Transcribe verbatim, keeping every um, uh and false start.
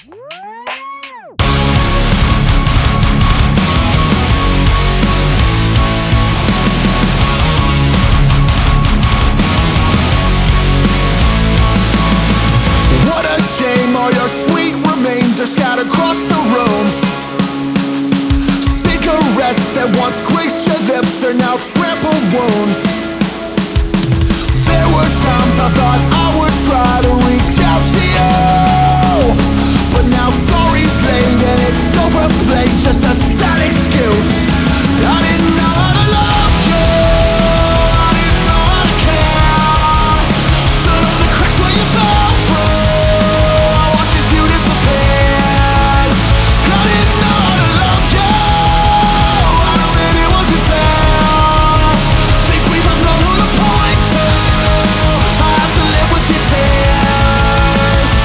What a shame, all your sweet remains are scattered across the room. Cigarettes that once graced your lips are now trampled wounds. There were times I thought I would try to reach out to you,